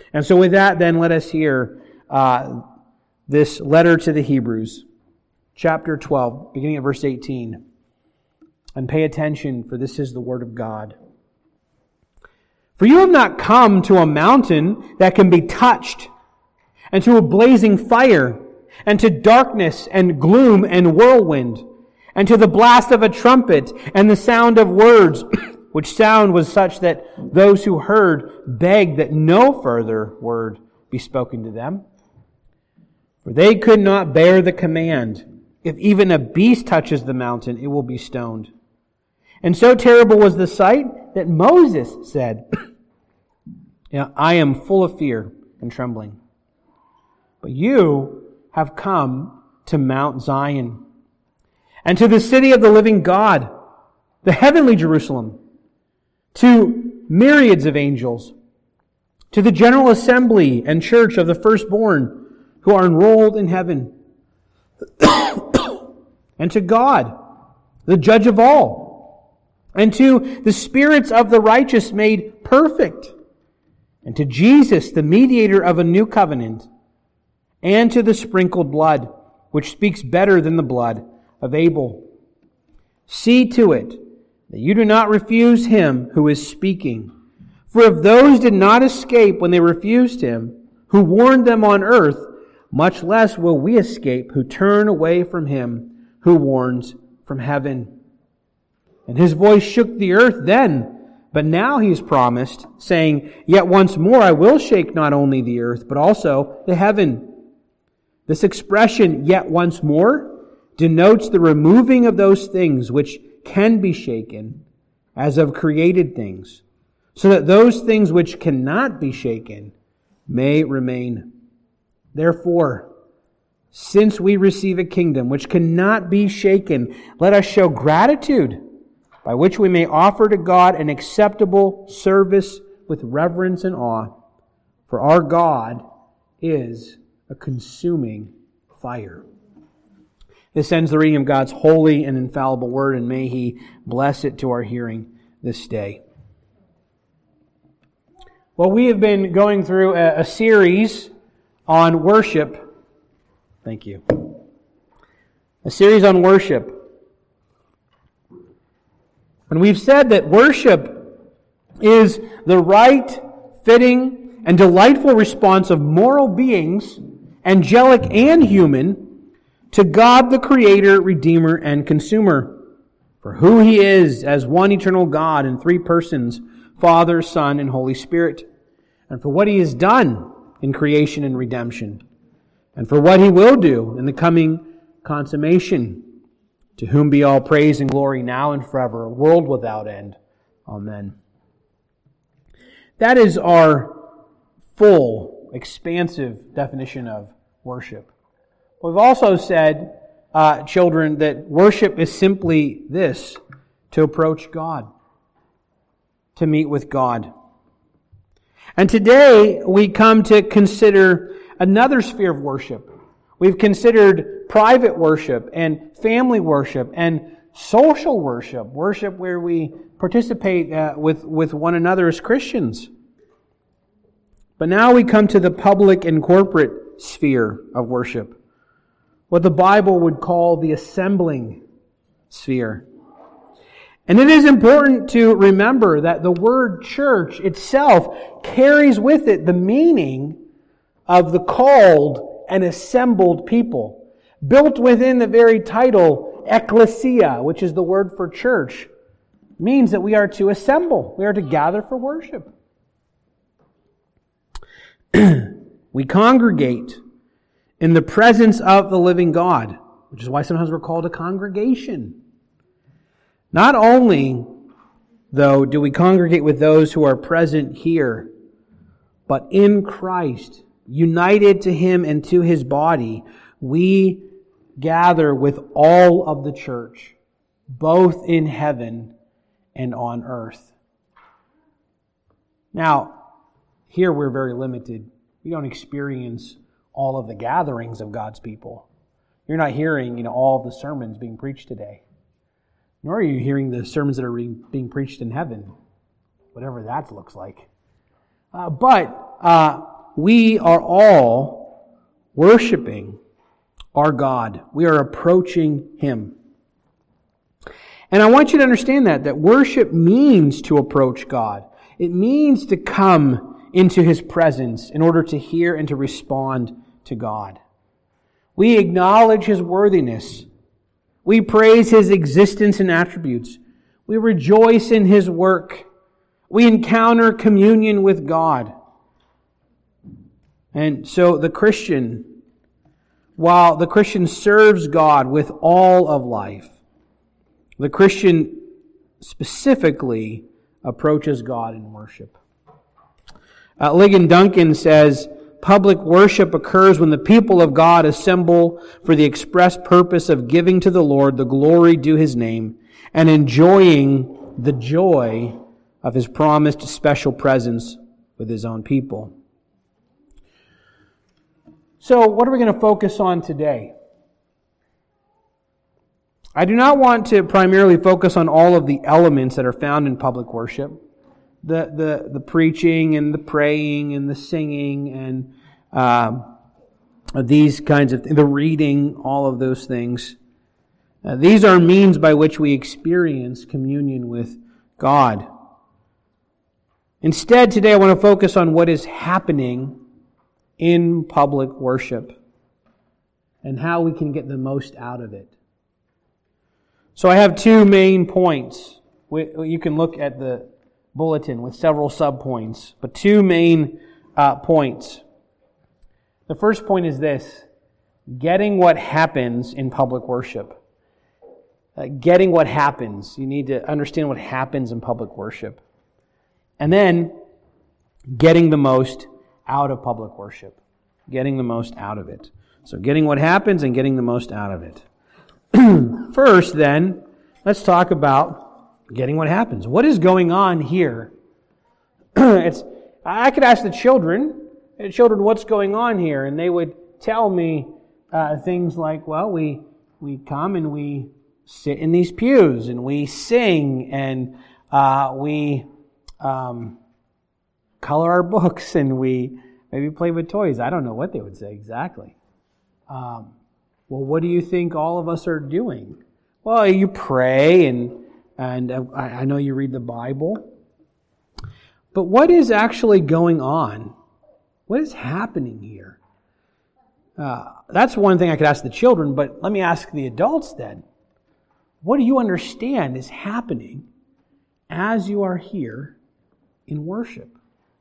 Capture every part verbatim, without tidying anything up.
And so with that, then, let us hear uh, this letter to the Hebrews, chapter twelve, beginning at verse eighteen. And pay attention, for this is the word of God. For you have not come to a mountain that can be touched, and to a blazing fire, and to darkness and gloom and whirlwind, and to the blast of a trumpet and the sound of words, which sound was such that those who heard begged that no further word be spoken to them. For they could not bear the command, if even a beast touches the mountain, it will be stoned. And so terrible was the sight that Moses said, yeah, I am full of fear and trembling. But you have come to Mount Zion, and to the city of the living God, the heavenly Jerusalem, to myriads of angels, to the general assembly and church of the firstborn who are enrolled in heaven, and to God, the judge of all, and to the spirits of the righteous made perfect, and to Jesus, the mediator of a new covenant, and to the sprinkled blood, which speaks better than the blood of Abel. See to it that you do not refuse him who is speaking. For if those did not escape when they refused him, who warned them on earth, much less will we escape who turn away from him who warns from heaven. And his voice shook the earth then, but now he has promised, saying, Yet once more I will shake not only the earth, but also the heaven. This expression, yet once more, denotes the removing of those things which can be shaken, as of created things, so that those things which cannot be shaken may remain. Therefore, since we receive a kingdom which cannot be shaken, let us show gratitude, by which we may offer to God an acceptable service with reverence and awe. For our God is a consuming fire. This ends the reading of God's holy and infallible word, and may He bless it to our hearing this day. Well, we have been going through a, a series on worship. Thank you. A series on worship. And we've said that worship is the right, fitting, and delightful response of moral beings, angelic and human, to God the Creator, Redeemer, and Consumer, for who He is as one eternal God in three persons, Father, Son, and Holy Spirit, and for what He has done in creation and redemption, and for what He will do in the coming consummation, to whom be all praise and glory now and forever, a world without end. Amen. That is our full, expansive definition of worship. We've also said, uh, children, that worship is simply this, to approach God, to meet with God. And today we come to consider another sphere of worship. We've considered private worship and family worship and social worship, worship where we participate uh, with, with one another as Christians. But now we come to the public and corporate sphere of worship, what the Bible would call the assembling sphere. And it is important to remember that the word church itself carries with it the meaning of the called and assembled people. Built within the very title, ecclesia, which is the word for church, means that we are to assemble. We are to gather for worship. We congregate in the presence of the living God, which is why sometimes we're called a congregation. Not only, though, do we congregate with those who are present here, but in Christ, united to Him and to His body, we gather with all of the church, both in heaven and on earth. Now, here we're very limited. We don't experience all of the gatherings of God's people. You're not hearing, you know, all of the sermons being preached today. Nor are you hearing the sermons that are being preached in heaven, whatever that looks like. Uh, but uh, we are all worshiping our God. We are approaching Him. And I want you to understand that, that worship means to approach God. It means to come into His presence in order to hear and to respond to God. We acknowledge His worthiness. We praise His existence and attributes. We rejoice in His work. We encounter communion with God. And so the Christian, while the Christian serves God with all of life, the Christian specifically approaches God in worship. Uh, Ligon Duncan says, public worship occurs when the people of God assemble for the express purpose of giving to the Lord the glory due His name and enjoying the joy of His promised special presence with His own people. So, what are we going to focus on today? I do not want to primarily focus on all of the elements that are found in public worship. The the, the preaching and the praying and the singing and um, these kinds of things, the reading, all of those things. Uh, these are means by which we experience communion with God. Instead, today I want to focus on what is happening in public worship and how we can get the most out of it. So I have two main points. You can look at the bulletin with several subpoints, but two main uh, points. The first point is this: getting what happens in public worship. Uh, getting what happens. You need to understand what happens in public worship. And then, getting the most out of public worship. Getting the most out of it. So getting what happens and getting the most out of it. First, then, let's talk about getting what happens. What is going on here? it's I could ask the children, children, what's going on here? And they would tell me uh, things like, well, we we come and we sit in these pews and we sing and uh, we um, color our books and we maybe play with toys. I don't know what they would say exactly. Um, well, what do you think all of us are doing? Well, you pray and and I, I know you read the Bible. But what is actually going on? What is happening here? Uh, that's one thing I could ask the children, but let me ask the adults then. What do you understand is happening as you are here in worship?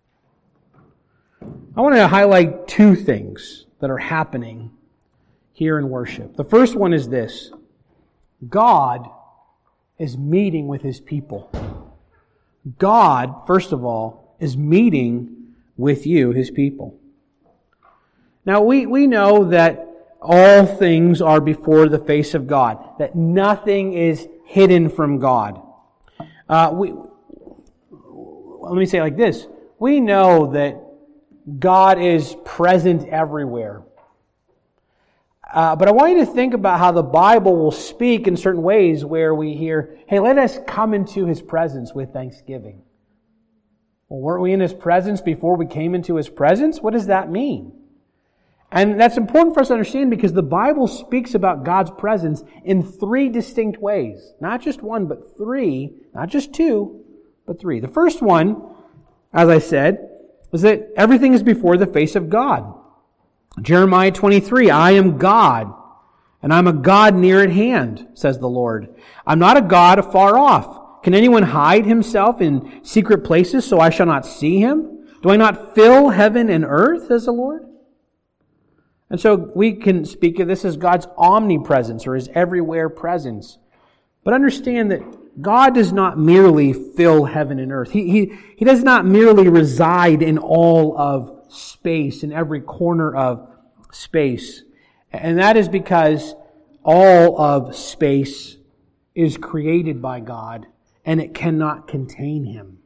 I want to highlight two things that are happening here in worship. The first one is this: God is meeting with His people. God, first of all, is meeting with you, His people. Now, we, we know that all things are before the face of God, that nothing is hidden from God. Uh, we, let me say it like this. We know that God is present everywhere. Uh, but I want you to think about how the Bible will speak in certain ways where we hear, hey, let us come into His presence with thanksgiving. Well, weren't we in His presence before we came into His presence? What does that mean? And that's important for us to understand because the Bible speaks about God's presence in three distinct ways. Not just one, but three. Not just two, but three. The first one, as I said, is that everything is before the face of God. Jeremiah twenty-three, I am God, and I'm a God near at hand, says the Lord. I'm not a God afar off. Can anyone hide himself in secret places so I shall not see him? Do I not fill heaven and earth, says the Lord? And so we can speak of this as God's omnipresence or His everywhere presence. But understand that God does not merely fill heaven and earth. He, he, he does not merely reside in all of space, in every corner of space. And that is because all of space is created by God and it cannot contain Him.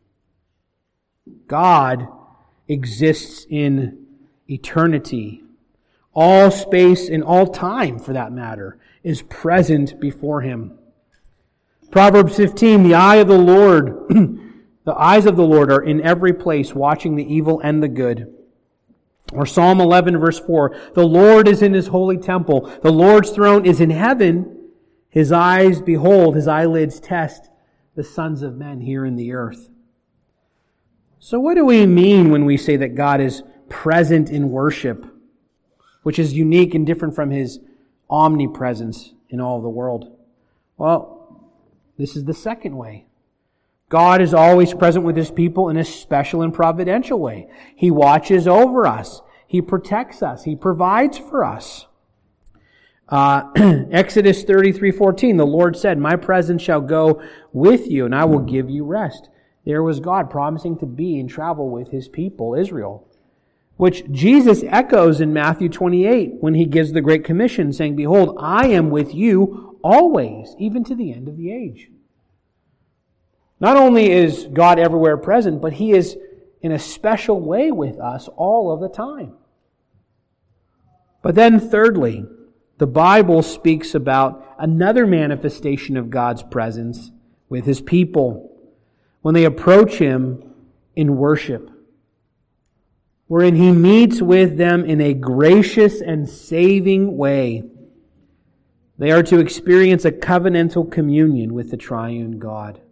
God exists in eternity. All space and all time, for that matter, is present before Him. Proverbs fifteen, the eye of the Lord, the eyes of the Lord are in every place, watching the evil and the good. Or Psalm eleven verse four, the Lord is in His holy temple. The Lord's throne is in heaven. His eyes behold, His eyelids test the sons of men here in the earth. So what do we mean when we say that God is present in worship, which is unique and different from His omnipresence in all of the world? Well, this is the second way. God is always present with His people in a special and providential way. He watches over us. He protects us. He provides for us. Uh, Exodus thirty-three fourteen, the Lord said, my presence shall go with you, and I will give you rest. There was God promising to be and travel with His people, Israel, which Jesus echoes in Matthew twenty-eight when He gives the Great Commission, saying, behold, I am with you always, even to the end of the age. Not only is God everywhere present, but He is in a special way with us all of the time. But then thirdly, the Bible speaks about another manifestation of God's presence with His people when they approach Him in worship, wherein He meets with them in a gracious and saving way. They are to experience a covenantal communion with the triune God.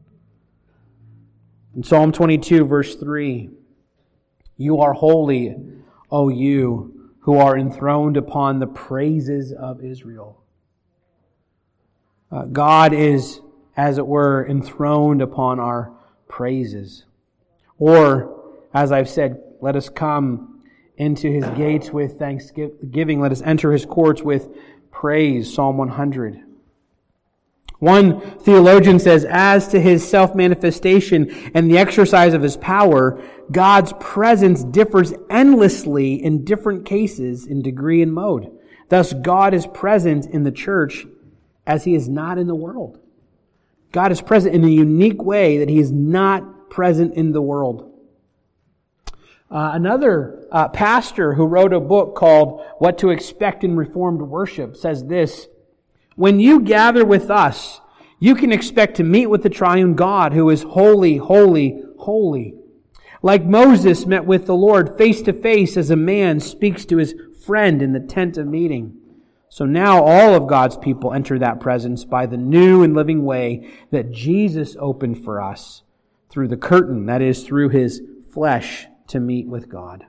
In Psalm twenty-two, verse three, you are holy, O you who are enthroned upon the praises of Israel. Uh, God is, as it were, enthroned upon our praises. Or, as I've said, let us come into His gates with thanksgiving. Let us enter His courts with praise. Psalm one hundred. One theologian says, as to His self-manifestation and the exercise of His power, God's presence differs endlessly in different cases in degree and mode. Thus, God is present in the church as He is not in the world. God is present in a unique way that He is not present in the world. Uh, another uh, pastor who wrote a book called What to Expect in Reformed Worship says this, when you gather with us, you can expect to meet with the triune God who is holy, holy, holy. Like Moses met with the Lord face to face as a man speaks to his friend in the tent of meeting. So now all of God's people enter that presence by the new and living way that Jesus opened for us through the curtain, that is, through His flesh to meet with God.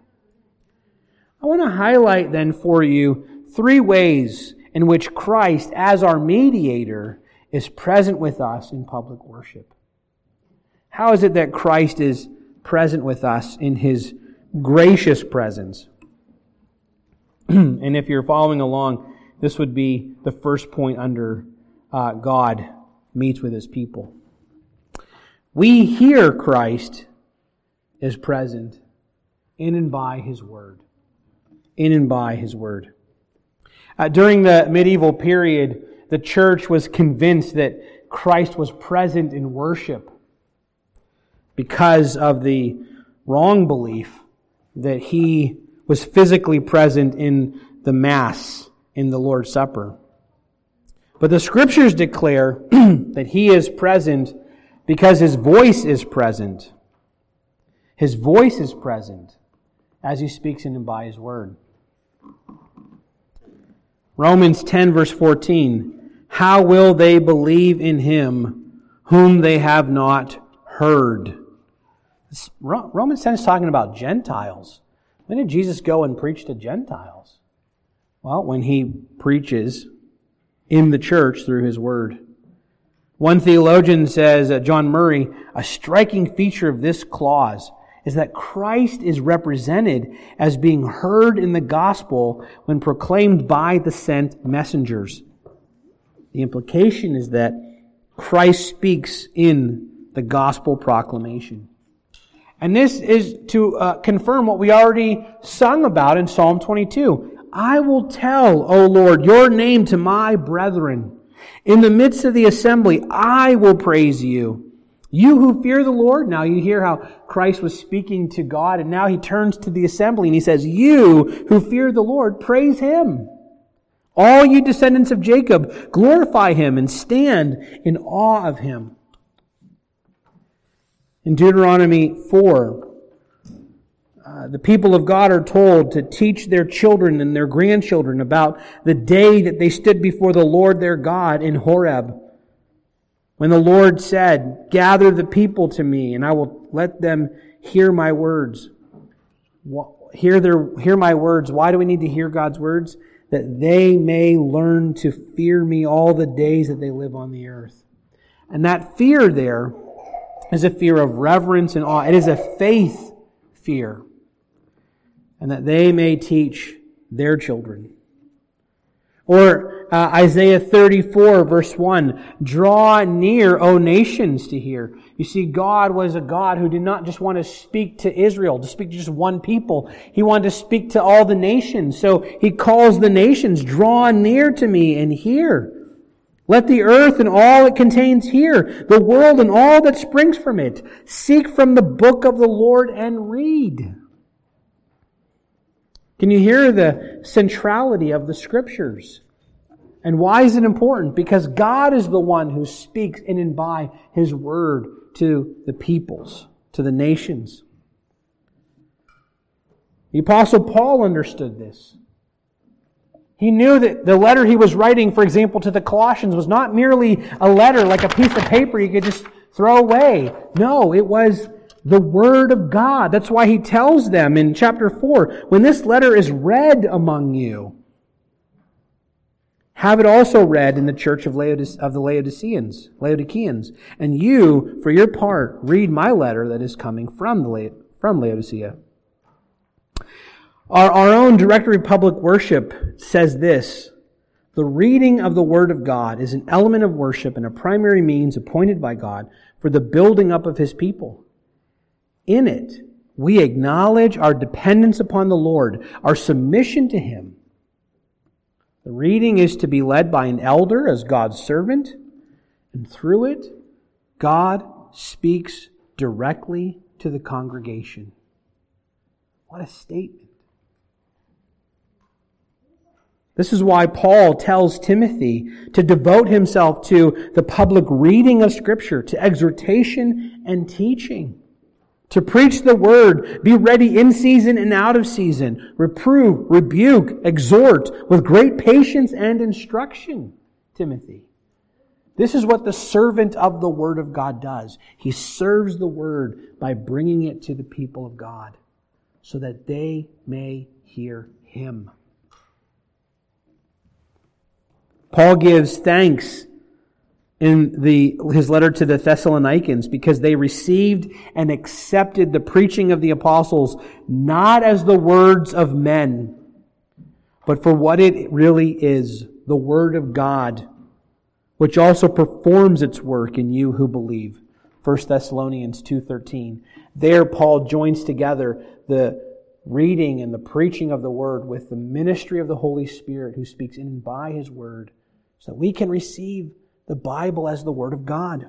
I want to highlight then for you three ways in which Christ, as our mediator, is present with us in public worship. How is it that Christ is present with us in His gracious presence? And if you're following along, this would be the first point under uh, God meets with His people. We hear Christ is present in and by His Word. In and by His Word. Uh, during the medieval period, the church was convinced that Christ was present in worship because of the wrong belief that He was physically present in the Mass, in the Lord's Supper. But the Scriptures declare that He is present because His voice is present. His voice is present as He speaks in and by His Word. Romans ten verse fourteen, how will they believe in Him whom they have not heard? Romans ten is talking about Gentiles. When did Jesus go and preach to Gentiles? Well, when He preaches in the church through His Word. One theologian says, uh, John Murray, a striking feature of this clause is that Christ is represented as being heard in the gospel when proclaimed by the sent messengers. The implication is that Christ speaks in the gospel proclamation. And this is to uh, confirm what we already sung about in Psalm twenty-two. I will tell, O Lord, your name to my brethren. In the midst of the assembly, I will praise you. You who fear the Lord. Now you hear how Christ was speaking to God, and now He turns to the assembly and He says, you who fear the Lord, praise Him. All you descendants of Jacob, glorify Him and stand in awe of Him. In Deuteronomy four, uh, Uh, the people of God are told to teach their children and their grandchildren about the day that they stood before the Lord their God in Horeb, when the Lord said, "Gather the people to me, and I will let them hear my words." Hear their, hear my words. Why do we need to hear God's words? That they may learn to fear me all the days that they live on the earth. And that fear there is a fear of reverence and awe. It is a faith fear. And that they may teach their children. Or uh, Isaiah thirty-four verse one, "Draw near, O nations, to hear." You see, God was a God who did not just want to speak to Israel, to speak to just one people. He wanted to speak to all the nations. So He calls the nations, "Draw near to me and hear. Let the earth and all it contains hear, the world and all that springs from it. Seek from the book of the Lord and read." Can you hear the centrality of the Scriptures? And why is it important? Because God is the one who speaks in and by His Word to the peoples, to the nations. The Apostle Paul understood this. He knew that the letter he was writing, for example, to the Colossians was not merely a letter like a piece of paper you could just throw away. No, it was the Word of God. That's why he tells them in chapter four, "When this letter is read among you, have it also read in the church of, Laodice- of the Laodiceans, Laodiceans. And you, for your part, read my letter that is coming from, the La- from Laodicea." Our, our own Directory of Public Worship says this: "The reading of the Word of God is an element of worship and a primary means appointed by God for the building up of His people. In it, we acknowledge our dependence upon the Lord, our submission to Him. The reading is to be led by an elder as God's servant, and through it, God speaks directly to the congregation." What a statement. This is why Paul tells Timothy to devote himself to the public reading of Scripture, to exhortation and teaching. To preach the Word, be ready in season and out of season, reprove, rebuke, exhort with great patience and instruction, Timothy. This is what the servant of the Word of God does. He serves the Word by bringing it to the people of God so that they may hear Him. Paul gives thanks in the his letter to the Thessalonians because they received and accepted the preaching of the apostles not as the words of men, but for what it really is, the Word of God, which also performs its work in you who believe. First Thessalonians two thirteen. There Paul joins together the reading and the preaching of the Word with the ministry of the Holy Spirit who speaks in and by His Word so that we can receive the Bible as the Word of God.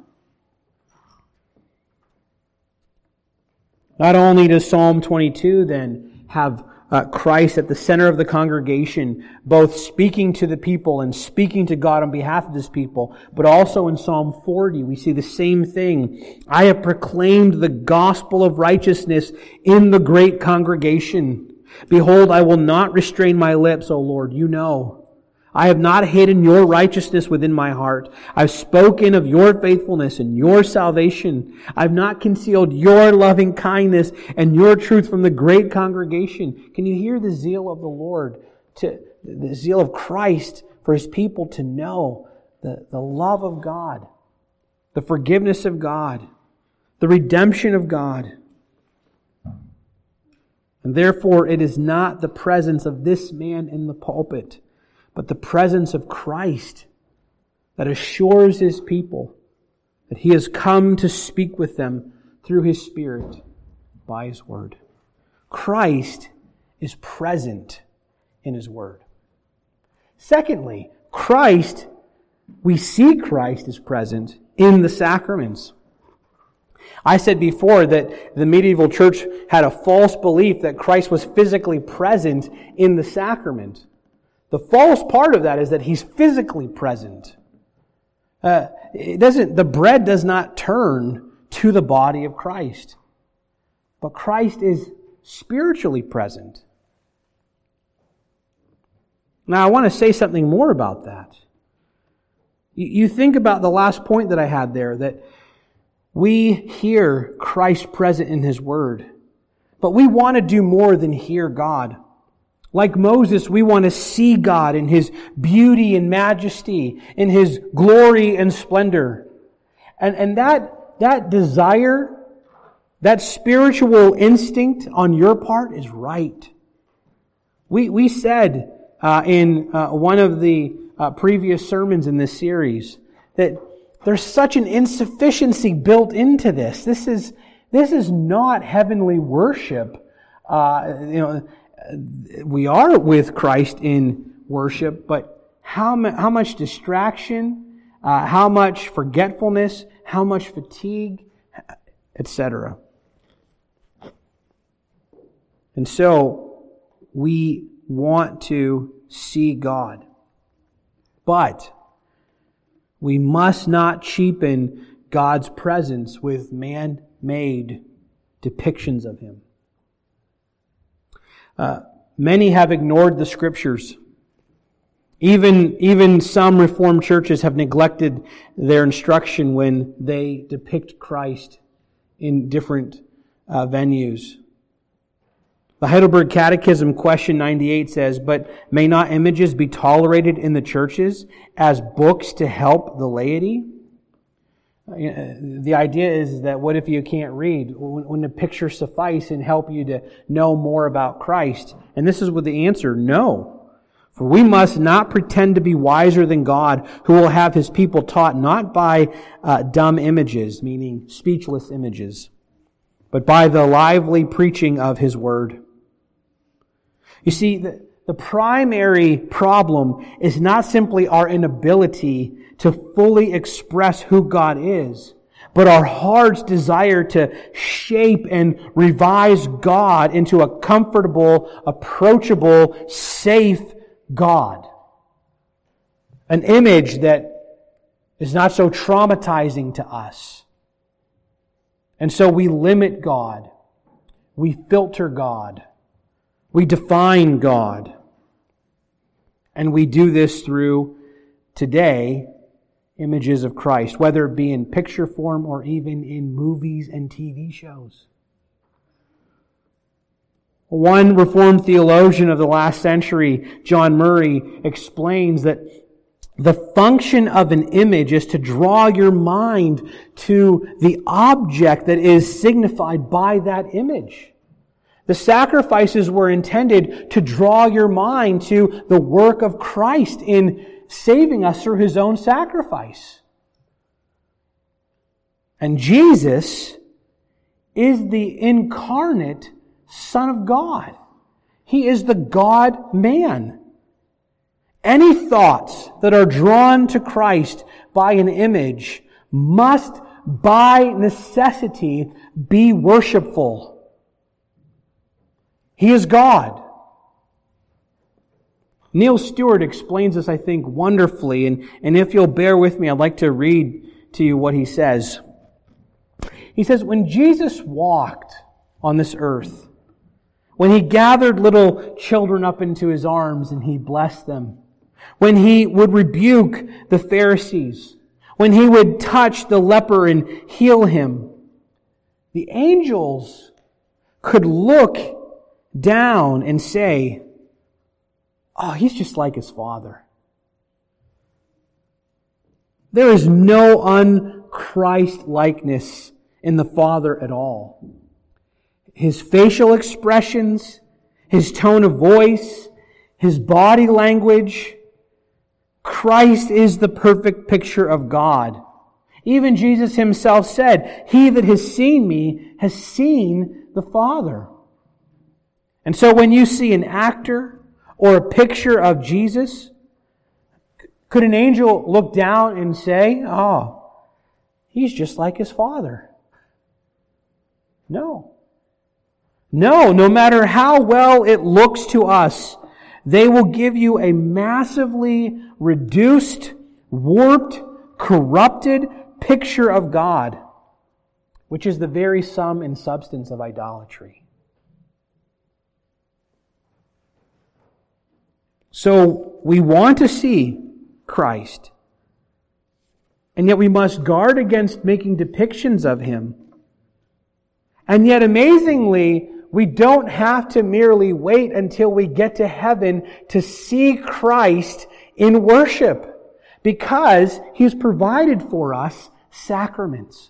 Not only does Psalm twenty-two then have uh, Christ at the center of the congregation, both speaking to the people and speaking to God on behalf of His people, but also in Psalm forty we see the same thing. "I have proclaimed the gospel of righteousness in the great congregation. Behold, I will not restrain my lips, O Lord, you know. I have not hidden your righteousness within my heart. I've spoken of your faithfulness and your salvation. I've not concealed your loving kindness and your truth from the great congregation." Can you hear the zeal of the Lord, to the zeal of Christ for His people to know the, the love of God, the forgiveness of God, the redemption of God? And therefore, it is not the presence of this man in the pulpit, but the presence of Christ that assures His people that He has come to speak with them through His Spirit by His Word. Christ is present in His Word. Secondly, Christ, we see Christ is present in the sacraments. I said before that the medieval church had a false belief that Christ was physically present in the sacrament. The false part of that is that He's physically present. Uh, it doesn't. The bread does not turn to the body of Christ, but Christ is spiritually present. Now, I want to say something more about that. You think about the last point that I had there, that we hear Christ present in His Word, but we want to do more than hear God. Like Moses, we want to see God in His beauty and majesty, in His glory and splendor. And, and that, that desire, that spiritual instinct on your part is right. We, we said uh, in uh, one of the uh, previous sermons in this series that there's such an insufficiency built into this. This is, this is not heavenly worship. Uh, you know, we are with Christ in worship, but how, how much distraction, uh, how much forgetfulness, how much fatigue, et cetera. And so we want to see God. But we must not cheapen God's presence with man-made depictions of Him. Uh, many have ignored the Scriptures. Even, even some Reformed churches have neglected their instruction when they depict Christ in different uh, venues. The Heidelberg Catechism, question ninety-eight says, "But may not images be tolerated in the churches as books to help the laity?" The idea is that what if you can't read? Wouldn't a picture suffice and help you to know more about Christ? And this is what the answer, no. For we must not pretend to be wiser than God, who will have His people taught not by uh, dumb images, meaning speechless images, but by the lively preaching of His Word. You see, the, the primary problem is not simply our inability to fully express who God is, but our heart's desire to shape and revise God into a comfortable, approachable, safe God. An image that is not so traumatizing to us. And so we limit God. We filter God. We define God. And we do this through, today, images of Christ, whether it be in picture form or even in movies and T V shows. One Reformed theologian of the last century, John Murray, explains that the function of an image is to draw your mind to the object that is signified by that image. The sacrifices were intended to draw your mind to the work of Christ in saving us through His own sacrifice. And Jesus is the incarnate Son of God. He is the God-man. Any thoughts that are drawn to Christ by an image must, by necessity, be worshipful. He is God. Neil Stewart explains this, I think, wonderfully, and, and if you'll bear with me, I'd like to read to you what he says. He says, when Jesus walked on this earth, when He gathered little children up into His arms and He blessed them, when He would rebuke the Pharisees, when He would touch the leper and heal him, the angels could look down and say, "Oh, He's just like His Father." There is no un-Christ-likeness in the Father at all. His facial expressions, His tone of voice, His body language, Christ is the perfect picture of God. Even Jesus Himself said, "He that has seen me has seen the Father." And so when you see an actor or a picture of Jesus, could an angel look down and say, "Oh, He's just like His Father"? No. No, no matter how well it looks to us, they will give you a massively reduced, warped, corrupted picture of God, which is the very sum and substance of idolatry. So we want to see Christ, and yet we must guard against making depictions of Him. And yet, amazingly, we don't have to merely wait until we get to heaven to see Christ in worship, because He's provided for us sacraments.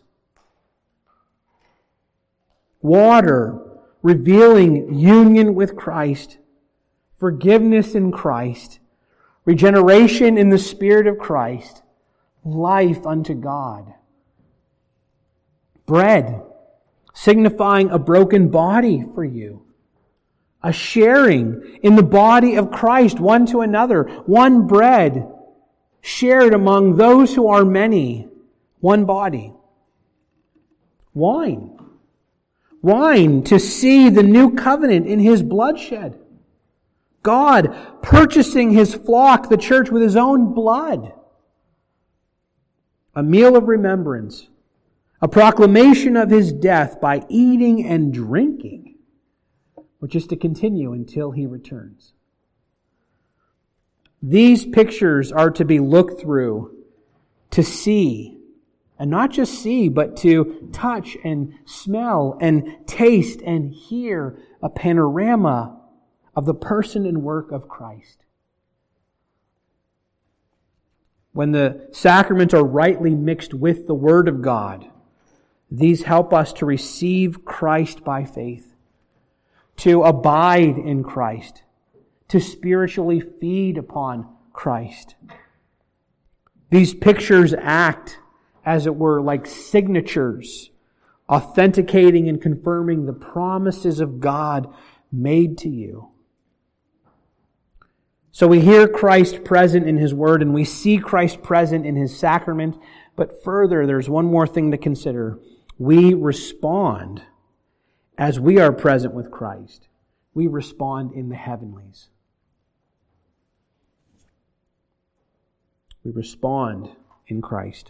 Water, revealing union with Christ, forgiveness in Christ, regeneration in the Spirit of Christ, life unto God. Bread, signifying a broken body for you. A sharing in the body of Christ, one to another. One bread, shared among those who are many. One body. Wine. Wine, to see the new covenant in His bloodshed. God purchasing His flock, the church, with His own blood. A meal of remembrance. A proclamation of His death by eating and drinking, which is to continue until He returns. These pictures are to be looked through to see, and not just see, but to touch and smell and taste and hear a panorama of the person and work of Christ. When the sacraments are rightly mixed with the Word of God, these help us to receive Christ by faith, to abide in Christ, to spiritually feed upon Christ. These pictures act, as it were, like signatures, authenticating and confirming the promises of God made to you. So we hear Christ present in His Word, and we see Christ present in His sacrament. But further, there's one more thing to consider. We respond as we are present with Christ. We respond in the heavenlies. We respond in Christ.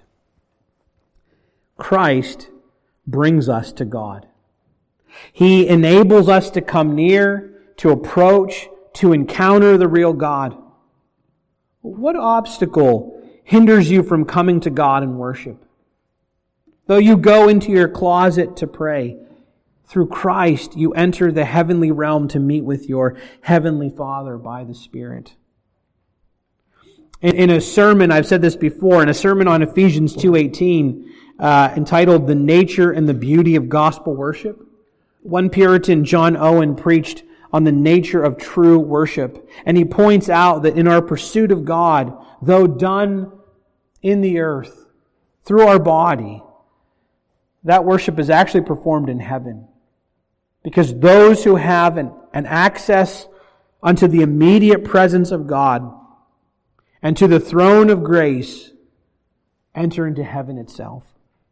Christ brings us to God. He enables us to come near, to approach, to encounter the real God. What obstacle hinders you from coming to God in worship? Though you go into your closet to pray, through Christ you enter the heavenly realm to meet with your heavenly Father by the Spirit. In, in a sermon, I've said this before, in a sermon on Ephesians two eighteen, uh, entitled The Nature and the Beauty of Gospel Worship, one Puritan, John Owen, preached on the nature of true worship. And he points out that in our pursuit of God, though done in the earth, through our body, that worship is actually performed in heaven. Because those who have an, an access unto the immediate presence of God and to the throne of grace enter into heaven itself.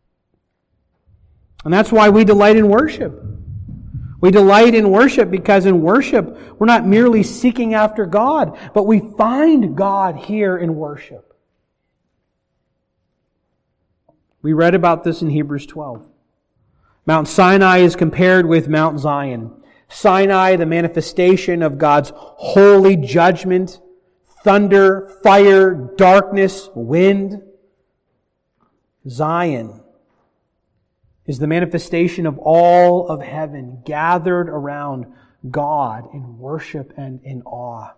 And that's why we delight in worship. We delight in worship because in worship, we're not merely seeking after God, but we find God here in worship. We read about this in Hebrews twelve. Mount Sinai is compared with Mount Zion. Sinai, the manifestation of God's holy judgment, thunder, fire, darkness, wind. Zion is the manifestation of all of heaven gathered around God in worship and in awe.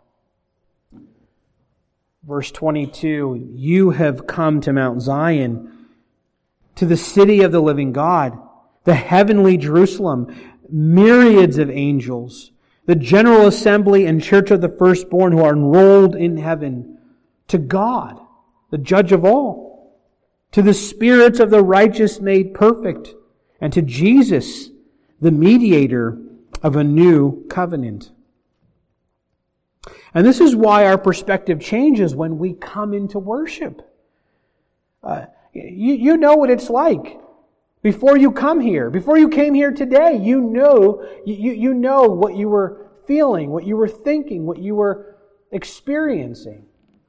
Verse twenty-two, you have come to Mount Zion, to the city of the living God, the heavenly Jerusalem, myriads of angels, the general assembly and church of the firstborn who are enrolled in heaven, to God, the judge of all, to the spirits of the righteous made perfect, and to Jesus, the mediator of a new covenant. And this is why our perspective changes when we come into worship. Uh, you, you know what it's like. Before you come here, before you came here today, you know, you, you know what you were feeling, what you were thinking, what you were experiencing.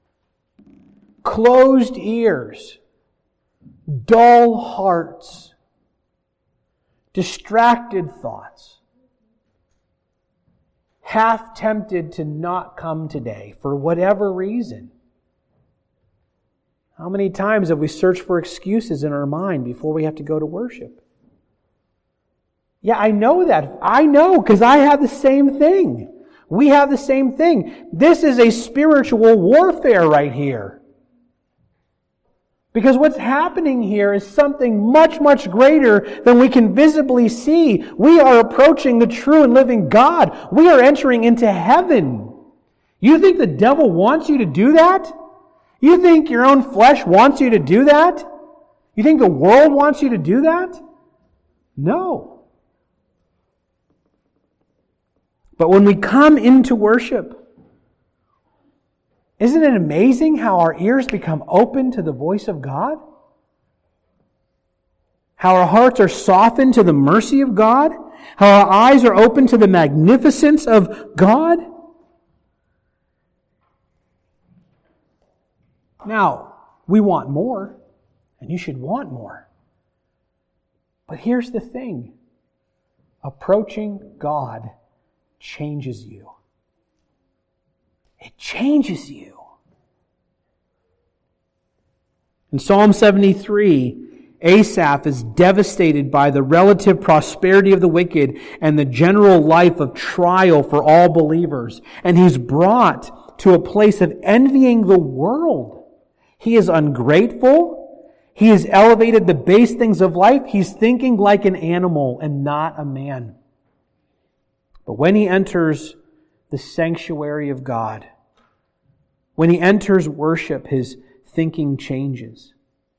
Closed ears, dull hearts, distracted thoughts, half tempted to not come today for whatever reason? How many times have we searched for excuses in our mind before we have to go to worship? Yeah, I know that. I know because I have the same thing. We have the same thing. This is a spiritual warfare right here. Because what's happening here is something much, much greater than we can visibly see. We are approaching the true and living God. We are entering into heaven. You think the devil wants you to do that? You think your own flesh wants you to do that? You think the world wants you to do that? No. But when we come into worship, isn't it amazing how our ears become open to the voice of God? How our hearts are softened to the mercy of God? How our eyes are open to the magnificence of God? Now, we want more, and you should want more. But here's the thing. Approaching God changes you. It changes you. In Psalm seventy-three, Asaph is devastated by the relative prosperity of the wicked and the general life of trial for all believers. And he's brought to a place of envying the world. He is ungrateful. He has elevated the base things of life. He's thinking like an animal and not a man. But when he enters the sanctuary of God, when he enters worship, his thinking changes.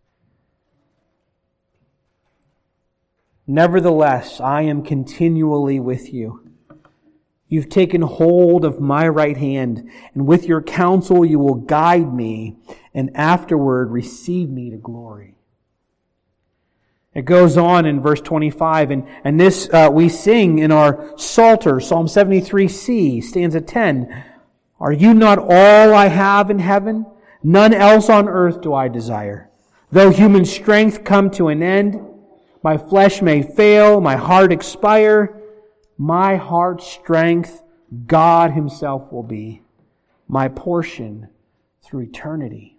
Nevertheless, I am continually with you. You've taken hold of my right hand, and with your counsel you will guide me, and afterward receive me to glory. It goes on in verse twenty-five, and, and this uh, we sing in our Psalter, Psalm seventy-three C, stanza ten. Are you not all I have in heaven? None else on earth do I desire. Though human strength come to an end, my flesh may fail, my heart expire, my heart's strength, God Himself will be my portion through eternity.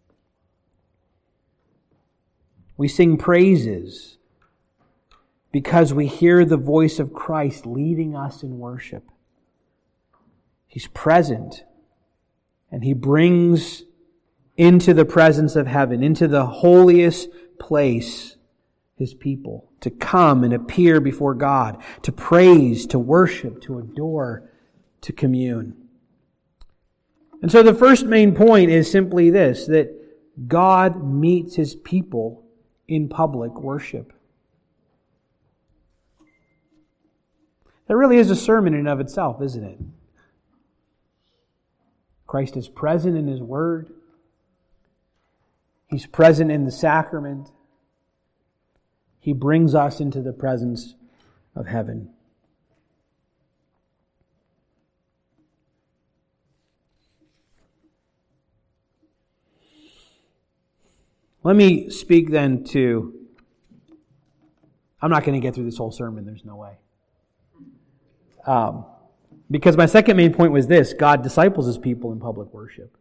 We sing praises because we hear the voice of Christ leading us in worship. He's present, and He brings into the presence of heaven, into the holiest place, His people to come and appear before God, to praise, to worship, to adore, to commune. And so the first main point is simply this, that God meets His people in public worship. That really is a sermon in and of itself, isn't it? Christ is present in His Word. He's present in the sacrament. He brings us into the presence of heaven. Let me speak then to... I'm not going to get through this whole sermon. There's no way. Um, because my second main point was this. God disciples His people in public worship.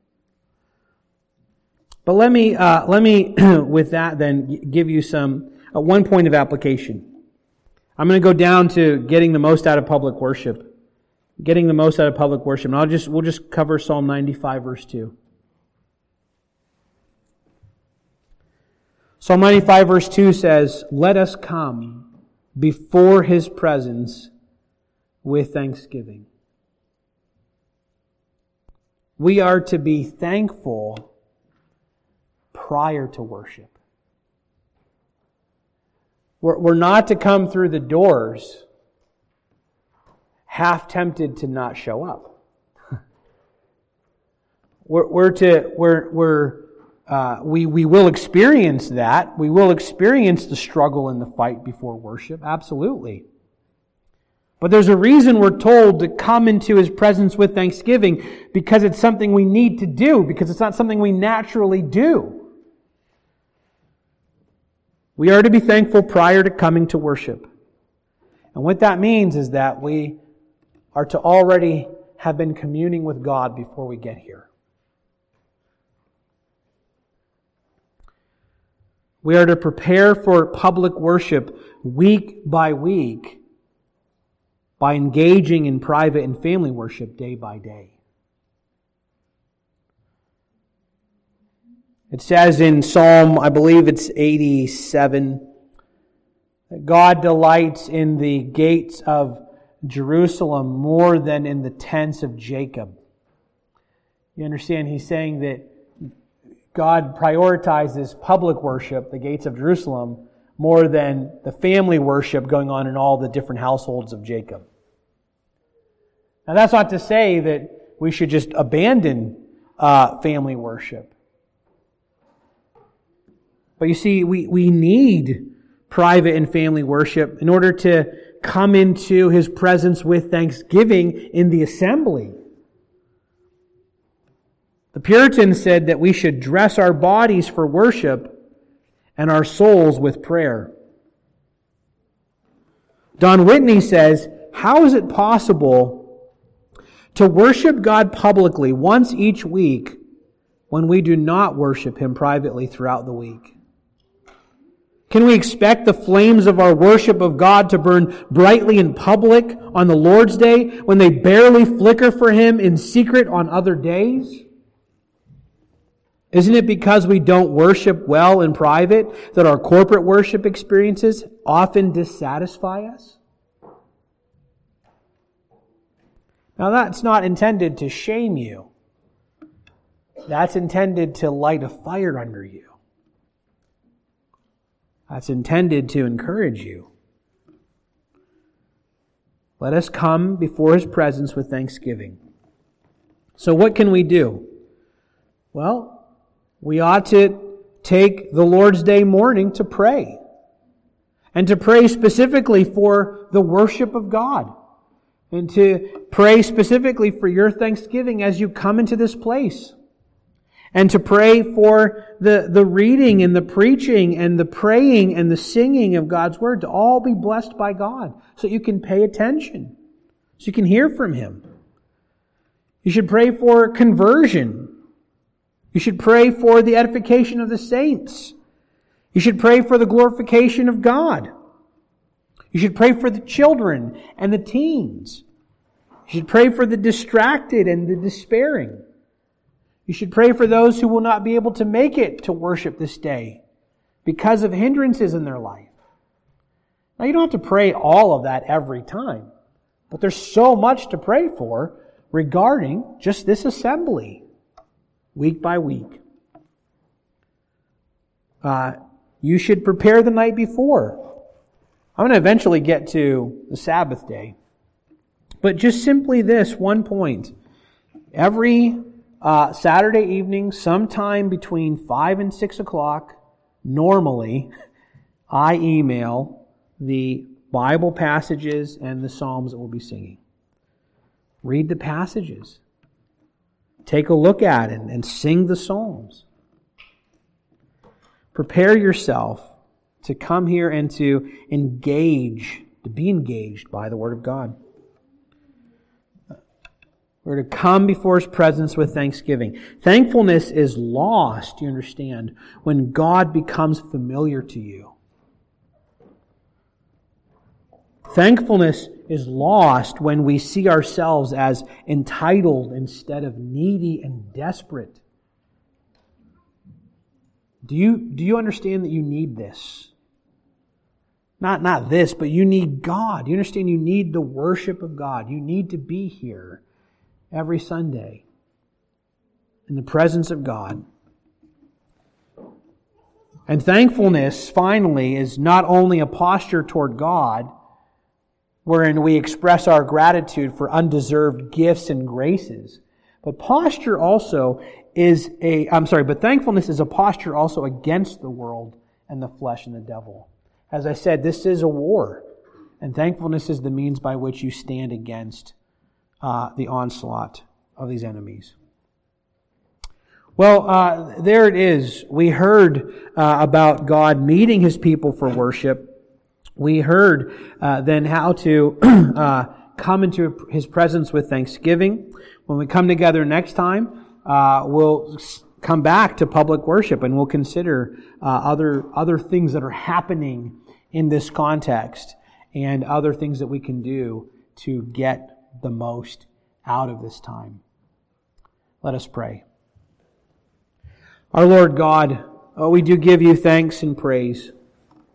But let me, uh, let me with that then, give you some... Uh, one point of application. I'm going to go down to getting the most out of public worship. Getting the most out of public worship. And I'll just, we'll just cover Psalm ninety-five verse two. Psalm ninety-five verse two says, "Let us come before His presence with thanksgiving." We are to be thankful prior to worship. We're not to come through the doors half tempted to not show up. we're, we're to we're we're uh, we we will experience that. We will experience the struggle and the fight before worship. Absolutely. But there's a reason we're told to come into His presence with thanksgiving, because it's something we need to do, because it's not something we naturally do. We are to be thankful prior to coming to worship. And what that means is that we are to already have been communing with God before we get here. We are to prepare for public worship week by week by engaging in private and family worship day by day. It says in Psalm, I believe it's eighty-seven, that God delights in the gates of Jerusalem more than in the tents of Jacob. You understand, he's saying that God prioritizes public worship, the gates of Jerusalem, more than the family worship going on in all the different households of Jacob. Now that's not to say that we should just abandon uh, family worship. But you see, we, we need private and family worship in order to come into His presence with thanksgiving in the assembly. The Puritans said that we should dress our bodies for worship and our souls with prayer. Don Whitney says, how is it possible to worship God publicly once each week when we do not worship Him privately throughout the week? Can we expect the flames of our worship of God to burn brightly in public on the Lord's Day when they barely flicker for Him in secret on other days? Isn't it because we don't worship well in private that our corporate worship experiences often dissatisfy us? Now that's not intended to shame you. That's intended to light a fire under you. That's intended to encourage you. Let us come before His presence with thanksgiving. So what can we do? Well, we ought to take the Lord's Day morning to pray. And to pray specifically for the worship of God. And to pray specifically for your thanksgiving as you come into this place. And to pray for the, the reading and the preaching and the praying and the singing of God's Word to all be blessed by God so you can pay attention, so you can hear from Him. You should pray for conversion. You should pray for the edification of the saints. You should pray for the glorification of God. You should pray for the children and the teens. You should pray for the distracted and the despairing. You should pray for those who will not be able to make it to worship this day because of hindrances in their life. Now, you don't have to pray all of that every time, but there's so much to pray for regarding just this assembly, week by week. Uh, you should prepare the night before. I'm going to eventually get to the Sabbath day, but just simply this one point. Every Uh, Saturday evening, sometime between five and six o'clock, normally, I email the Bible passages and the Psalms that we'll be singing. Read the passages. Take a look at it and sing the Psalms. Prepare yourself to come here and to engage, to be engaged by the Word of God. We're to come before His presence with thanksgiving. Thankfulness is lost, you understand, when God becomes familiar to you. Thankfulness is lost when we see ourselves as entitled instead of needy and desperate. Do you, do you understand that you need this? Not, not this, but you need God. You understand you need the worship of God. You need to be here every Sunday in the presence of God. And thankfulness, finally, is not only a posture toward God, wherein we express our gratitude for undeserved gifts and graces, but posture also is a, I'm sorry, but thankfulness is a posture also against the world and the flesh and the devil. As I said, this is a war, and thankfulness is the means by which you stand against Uh, the onslaught of these enemies. Well, uh, there it is. We heard uh, about God meeting His people for worship. We heard uh, then how to uh, come into His presence with thanksgiving. When we come together next time, uh, we'll come back to public worship and we'll consider uh, other other things that are happening in this context and other things that we can do to get the most out of this time. Let us pray. Our Lord God, oh, we do give You thanks and praise